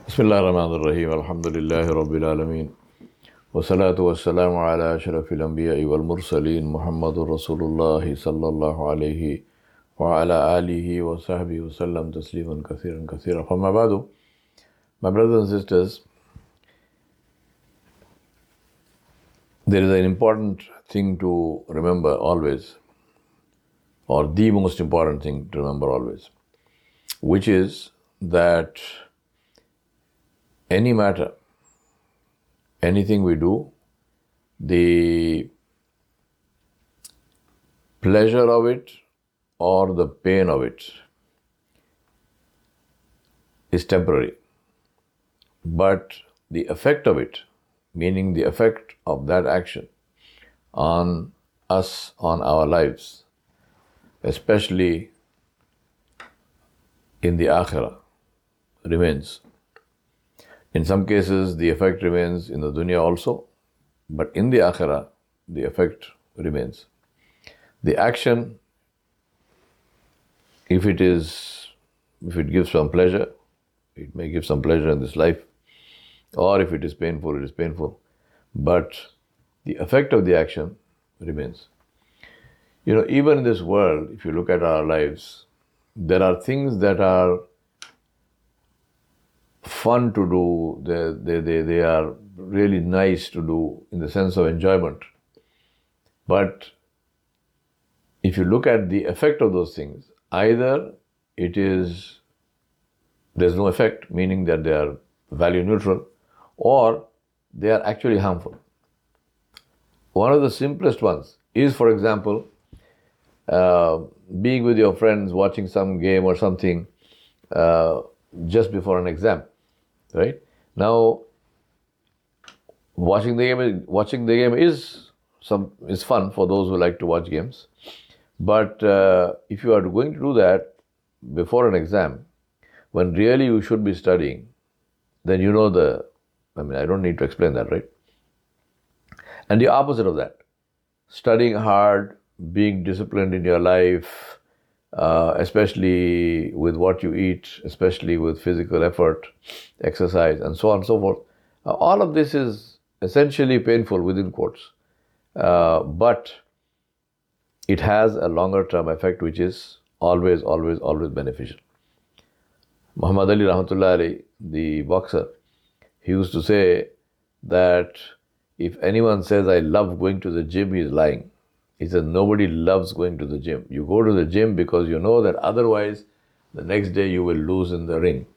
بسم الله الرحمن الرحيم الحمد لله رب العالمين والصلاة والسلام على أشرف الأنبياء والمرسلين محمد رسول الله صلى الله عليه وعلى آله وصحبه وسلم تسليما كثيرا كثيرا. فما بعد, my brothers and sisters, there is an important thing to remember always, or the most important thing to remember always, which is that any matter, anything we do, the pleasure of it or the pain of it is temporary. But the effect of it, meaning the effect of that action on us, on our lives, especially in the akhirah, remains. In some cases, the effect remains in the dunya also, but in the akhirah, the effect remains. The action, if it gives some pleasure, it may give some pleasure in this life, or if it is painful, it is painful. But the effect of the action remains. Even in this world, if you look at our lives, there are things that are fun to do, they are really nice to do in the sense of enjoyment. But if you look at the effect of those things, either there's no effect, meaning that they are value neutral, or they are actually harmful. One of the simplest ones is, for example, being with your friends, watching some game or something just before an exam, right? Now, watching the game is fun for those who like to watch games. But if you are going to do that before an exam, when really you should be studying, then I don't need to explain that, right? And the opposite of that, studying hard, being disciplined in your life, especially with what you eat, especially with physical effort, exercise, and so on and so forth. All of this is essentially painful within quotes, but it has a longer term effect which is always, always, always beneficial. Muhammad Ali Rahmatullah Ali, the boxer, he used to say that if anyone says, I love going to the gym, he is lying. He says, nobody loves going to the gym. You go to the gym because you know that otherwise the next day you will lose in the ring.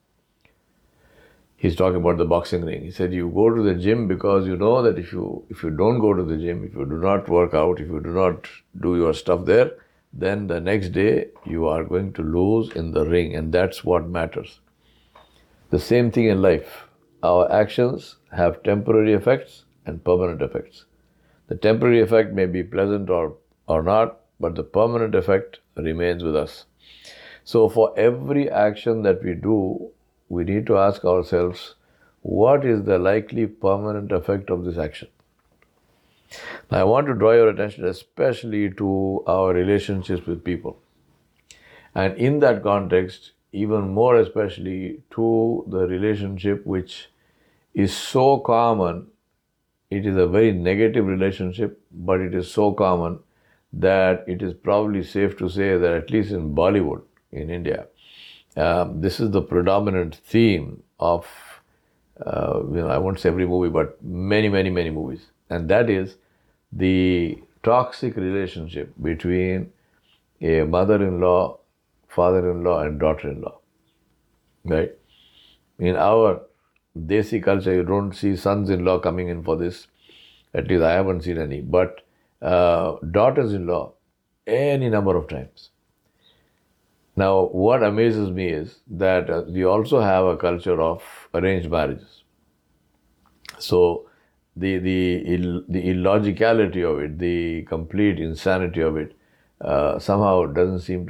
He's talking about the boxing ring. He said, you go to the gym because you know that if you don't go to the gym, if you do not work out, if you do not do your stuff there, then the next day you are going to lose in the ring, and that's what matters. The same thing in life. Our actions have temporary effects and permanent effects. The temporary effect may be pleasant or not, but the permanent effect remains with us. So for every action that we do, we need to ask ourselves, what is the likely permanent effect of this action? Now, I want to draw your attention especially to our relationships with people. And in that context, even more especially to the relationship which is so common. It is a very negative relationship, but it is so common that it is probably safe to say that at least in Bollywood, in India, this is the predominant theme of, I won't say every movie, but many, many, many movies. And that is the toxic relationship between a mother-in-law, father-in-law, and daughter-in-law, right? In our Desi culture, you don't see sons-in-law coming in for this. At least I haven't seen any. But daughters-in-law, any number of times. Now, what amazes me is that we also have a culture of arranged marriages. So, the illogicality of it, the complete insanity of it, somehow doesn't seem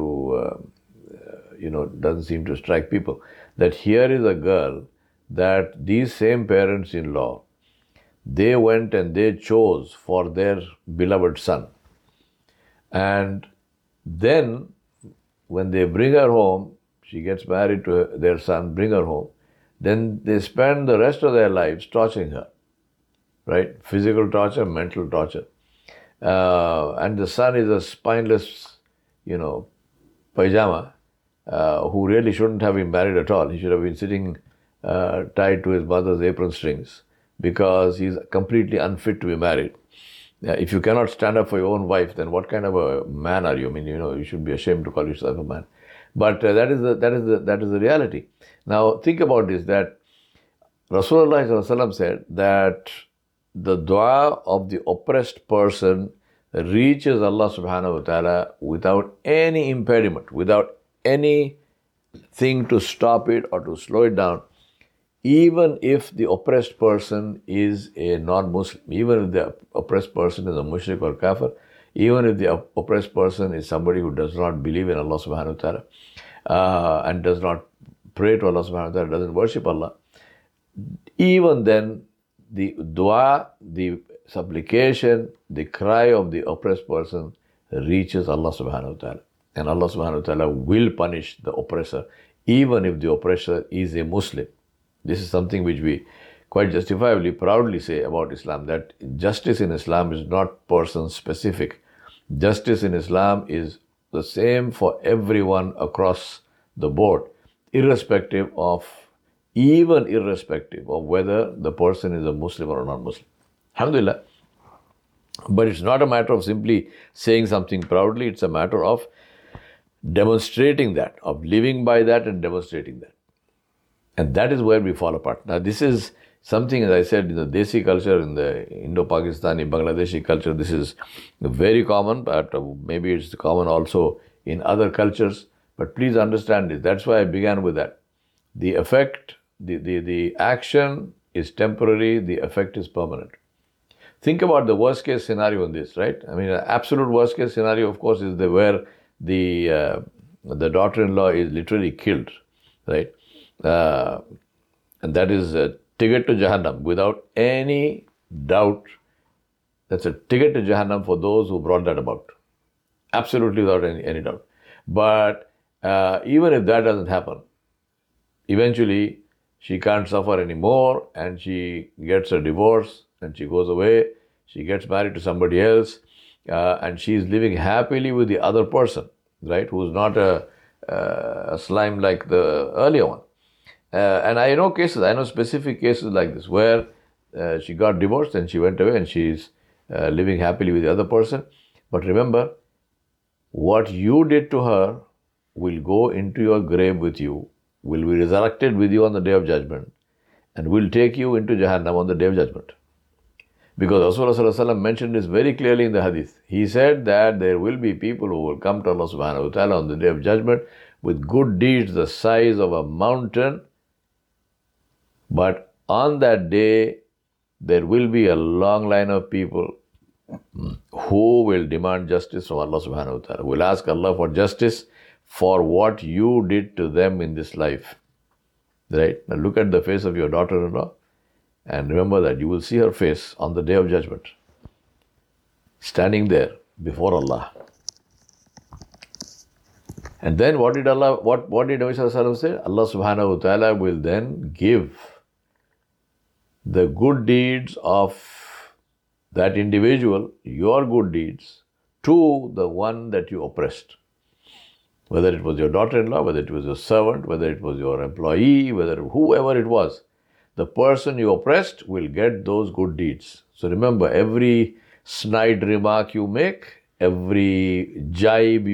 to strike people. That here is a girl that these same parents-in-law, they went and they chose for their beloved son. And then when they bring her home, she gets married to their son, bring her home, then they spend the rest of their lives torturing her, right? Physical torture, mental torture. And the son is a spineless, pajama, who really shouldn't have been married at all. He should have been sitting tied to his mother's apron strings because he's completely unfit to be married. If you cannot stand up for your own wife, then what kind of a man are you? I mean, you should be ashamed to call yourself a man. But that is the reality. Now think about this: that Rasulullah ﷺ said that the dua of the oppressed person reaches Allah subhanahu wa ta'ala without any impediment, without anything to stop it or to slow it down, even if the oppressed person is a non-Muslim, even if the oppressed person is a mushrik or kafir, even if the oppressed person is somebody who does not believe in Allah subhanahu wa ta'ala and does not pray to Allah subhanahu wa ta'ala, doesn't worship Allah, even then the dua, the supplication, the cry of the oppressed person reaches Allah subhanahu wa ta'ala. And Allah subhanahu wa ta'ala will punish the oppressor, even if the oppressor is a Muslim. This is something which we quite justifiably, proudly say about Islam, that justice in Islam is not person specific. Justice in Islam is the same for everyone across the board, irrespective of whether the person is a Muslim or a non-Muslim. Alhamdulillah. But it's not a matter of simply saying something proudly, it's a matter of demonstrating that, of living by that and demonstrating that. And that is where we fall apart. Now this is something, as I said, in the Desi culture, in the Indo-Pakistani, Bangladeshi culture, this is very common, but maybe it's common also in other cultures. But please understand this. That's why I began with that. The effect, the action is temporary, the effect is permanent. Think about the worst case scenario in this, right? I mean, an absolute worst case scenario, of course, is where the daughter-in-law is literally killed, right? And that is a ticket to Jahannam without any doubt. That's a ticket to Jahannam for those who brought that about. Absolutely without any doubt. But even if that doesn't happen, eventually she can't suffer anymore and she gets a divorce and she goes away. She gets married to somebody else and she's living happily with the other person, right? Who's not a slime like the earlier one. And I know specific cases like this where she got divorced and she went away and she's living happily with the other person. But remember, what you did to her will go into your grave with you, will be resurrected with you on the Day of Judgment, and will take you into Jahannam on the Day of Judgment. Because Rasulullah mentioned this very clearly in the hadith. He said that there will be people who will come to Allah subhanahu wa ta'ala on the Day of Judgment with good deeds the size of a mountain. But on that day, there will be a long line of people who will demand justice from Allah subhanahu wa ta'ala, will ask Allah for justice for what you did to them in this life. Right? Now look at the face of your daughter-in-law and remember that you will see her face on the Day of Judgment, standing there before Allah. And then what did Nabi Sallallahu Alaihi Wasallam say? Allah subhanahu wa ta'ala will then give the good deeds of that individual, your good deeds, to the one that you oppressed. Whether it was your daughter-in-law, whether it was your servant, whether it was your employee, whether whoever it was, the person you oppressed will get those good deeds. So remember, every snide remark you make, every jibe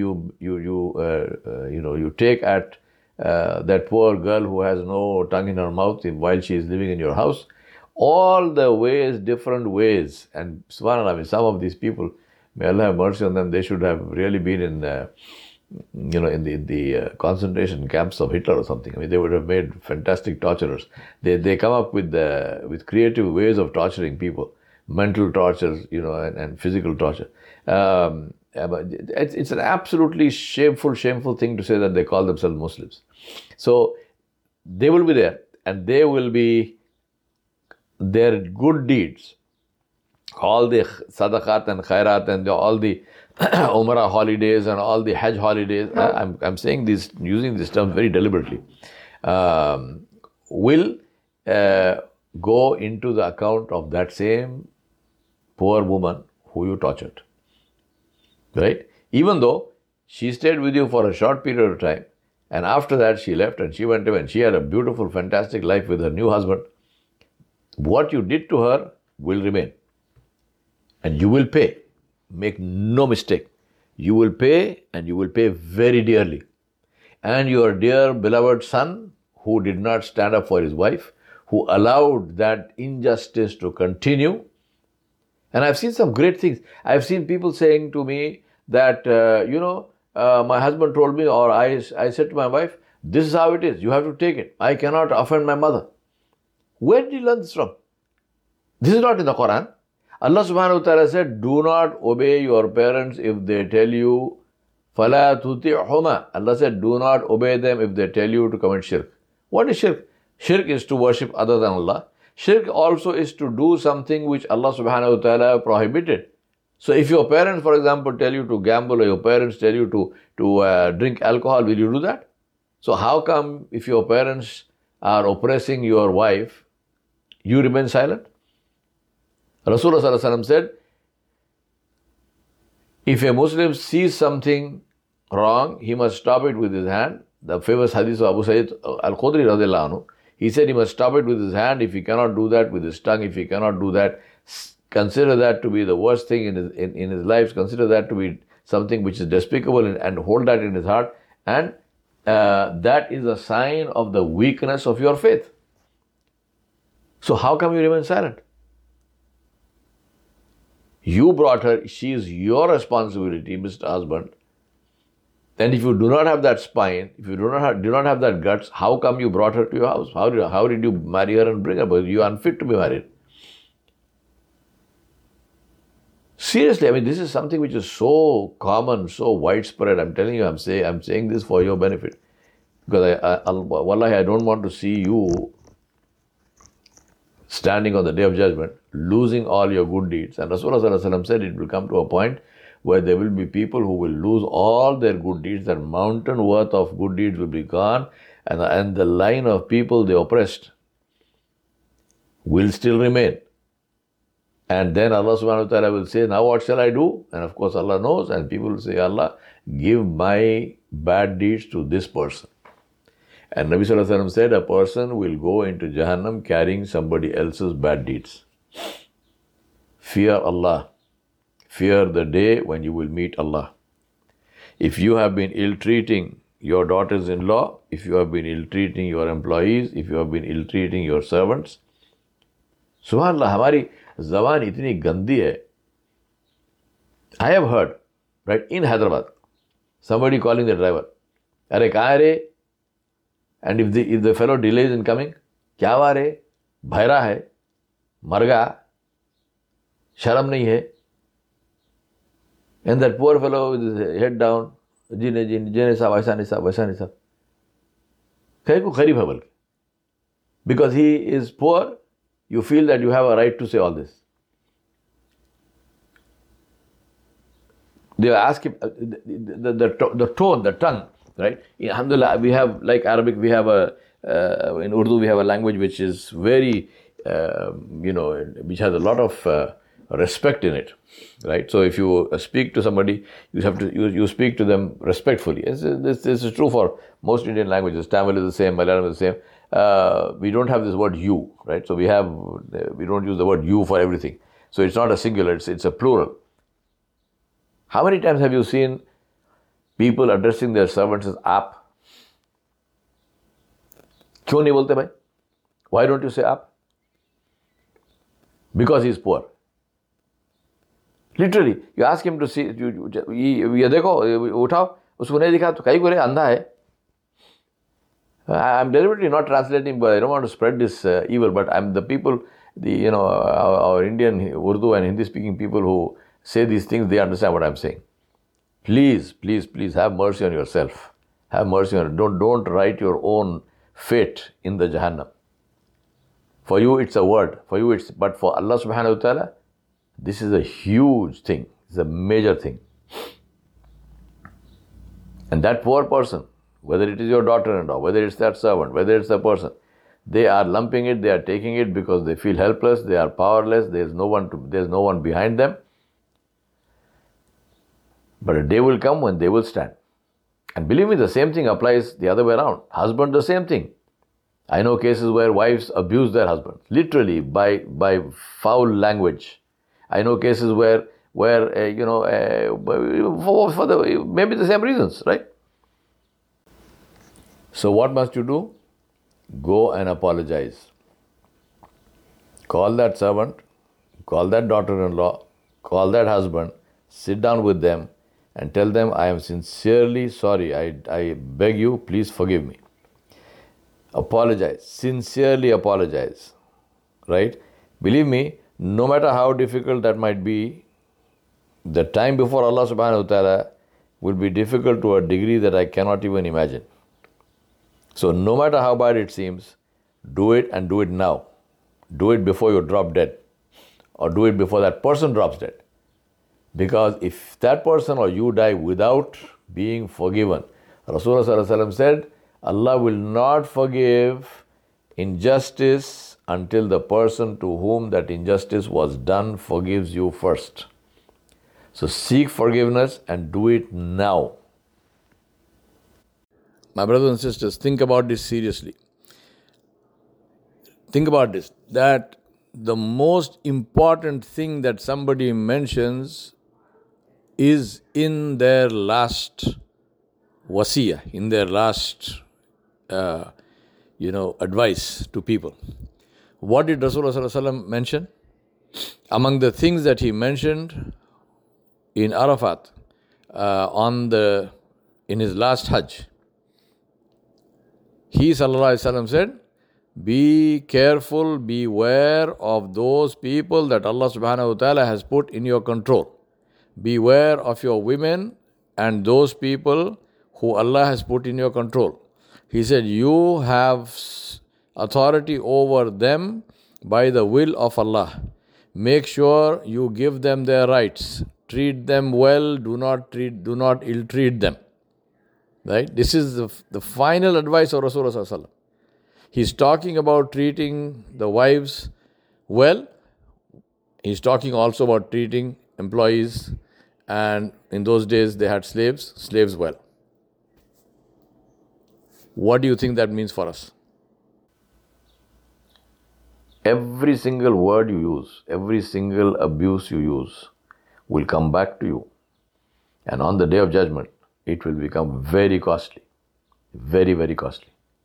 you take at that poor girl who has no tongue in her mouth while she is living in your house, all the ways, different ways, and subhanAllah, I mean, some of these people, may Allah have mercy on them, they should have really been in the concentration camps of Hitler or something. I mean, they would have made fantastic torturers. They come up with creative ways of torturing people, mental tortures, and physical torture. It's an absolutely shameful thing to say that they call themselves Muslims. So they will be there, and they will be their good deeds, all the sadaqat and khairat and all the Umrah holidays and all the Hajj holidays. I'm saying this, using this term very deliberately. will go into the account of that same poor woman who you tortured. Right? Even though she stayed with you for a short period of time, and after that she left and she went away and she had a beautiful, fantastic life with her new husband, what you did to her will remain. And you will pay. Make no mistake. You will pay, and you will pay very dearly. And your dear beloved son, who did not stand up for his wife, who allowed that injustice to continue. And I've seen some great things. I've seen people saying to me that, my husband told me, or I said to my wife, this is how it is. You have to take it. I cannot offend my mother. Where did you learn this from? This is not in the Quran. Allah subhanahu wa ta'ala said, do not obey your parents if they tell you, فَلَا تُطِعْهُمَا. Allah said, do not obey them if they tell you to commit shirk. What is shirk? Shirk is to worship other than Allah. Shirk also is to do something which Allah subhanahu wa ta'ala prohibited. So if your parents, for example, tell you to gamble, or your parents tell you to drink alcohol, will you do that? So how come if your parents are oppressing your wife, you remain silent? Rasulullah sallallahu alaihi wasallam said, if a Muslim sees something wrong, he must stop it with his hand. The famous hadith of Abu Sa'id al-Khudri radiallahu anhu, he said he must stop it with his hand. If he cannot do that, with his tongue. If he cannot do that, consider that to be the worst thing in his life. Consider that to be something which is despicable, and hold that in his heart. And that is a sign of the weakness of your faith. So how come you remain silent? You brought her, she is your responsibility, Mr. Husband. And if you do not have that spine, if you do not have that guts, how come you brought her to your house? How did you marry her and bring her? Because you are unfit to be married. Seriously, I mean, this is something which is so common, so widespread. I'm telling you, I'm saying this for your benefit. Because wallahi, I don't want to see you standing on the Day of Judgment, losing all your good deeds. And Rasulullah sallallahu alaihi wasallam said it will come to a point where there will be people who will lose all their good deeds. That mountain worth of good deeds will be gone, and the line of people they oppressed will still remain. And then Allah subhanahu wa ta'ala will say, now what shall I do? And of course Allah knows, and people will say, Allah, give my bad deeds to this person. And Nabi sallallahu alaihi wasallam said, a person will go into Jahannam carrying somebody else's bad deeds. Fear Allah. Fear the day when you will meet Allah. If you have been ill-treating your daughters-in-law, if you have been ill-treating your employees, if you have been ill-treating your servants, subhanallah, हमारी ज़बान इतनी गंदी है. I have heard, right, in Hyderabad, somebody calling the driver, अरे कहाँ है रे? And if the fellow delays in coming, क्या हुआ रे? भैरा है, मर गया, शर्म नहीं है. And that poor fellow with his head down, जी नहीं साहब, ऐसा नहीं साहब. कहीं को गरीब है बल्कि. Because he is poor, you feel that you have a right to say all this. They ask him, the tone, the tongue, right? Alhamdulillah, we have, like Arabic, we have in Urdu, we have a language which is very, which has a lot of respect in it, right? So if you speak to somebody, you speak to them respectfully. This is true for most Indian languages. Tamil is the same, Malayalam is the same. We don't have this word you, right? So we don't use the word you for everything. So it's not a singular, it's a plural. How many times have you seen people addressing their servants as आप? क्यों नहीं बोलते भाई? Why don't you say आप? Because he is poor. Literally, you ask him to see, ये देखो, उठाओ, उसको नहीं दिखा तो कहीं को रे अंधा है. I'm deliberately not translating, but I don't want to spread this evil. But the people, our Indian Urdu and Hindi speaking people who say these things, they understand what I'm saying. Please, please, please have mercy on yourself. Have mercy on it. Don't write your own fate in the Jahannam. For you, it's a word. But for Allah subhanahu wa ta'ala, this is a huge thing. It's a major thing. And that poor person, whether it is your daughter-in-law, whether it's that servant, whether it's the person, They are lumping it, they are taking it because they feel helpless, they are powerless, there's no one behind them. But a day will come when they will stand. And believe me, the same thing applies the other way around. Husband, the same thing. I know cases where wives abuse their husbands, literally by foul language. I know cases where for the maybe the same reasons, right? So what must you do? Go and apologize. Call that servant, call that daughter-in-law, call that husband, sit down with them and tell them, I am sincerely sorry. I beg you, please forgive me. Apologize. Sincerely apologize. Right? Believe me, no matter how difficult that might be, the time before Allah subhanahu wa ta'ala will be difficult to a degree that I cannot even imagine. So no matter how bad it seems, do it and do it now. Do it before you drop dead. Or do it before that person drops dead. Because if that person or you die without being forgiven, Rasulullah sallallahu alaihi wasallam said, Allah will not forgive injustice until the person to whom that injustice was done forgives you first. So seek forgiveness and do it now. My brothers and sisters, think about this seriously. Think about this, that the most important thing that somebody mentions is in their last wasiyah, in their last advice to people. What did Rasulullah sallallahu alaihi wasallam mention? Among the things that he mentioned in Arafat, in his last Hajj, he sallallahu alaihi wasallam said, be careful, beware of those people that Allah subhanahu wa ta'ala has put in your control. Beware of your women and those people who Allah has put in your control. He said, you have authority over them by the will of Allah. Make sure you give them their rights. Treat them well, do not ill-treat them. Right? This is the final advice of Rasulullah sallallahu alaihi wasallam. He's talking about treating the wives well. He's talking also about treating employees, and in those days they had slaves well. What do you think that means for us? Every single word you use, every single abuse you use will come back to you. And on the day of judgment, it will become very costly. Very, very costly.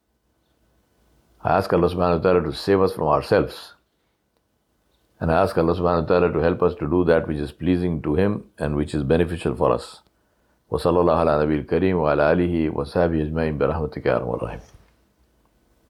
I ask Allah subhanahu wa ta'ala to save us from ourselves. And I ask Allah subhanahu wa ta'ala to help us to do that which is pleasing to Him and which is beneficial for us. وصلى الله على نبي الكريم وعلى آله وصحبه أجمعين برحمتك يا أرحم الراحمين.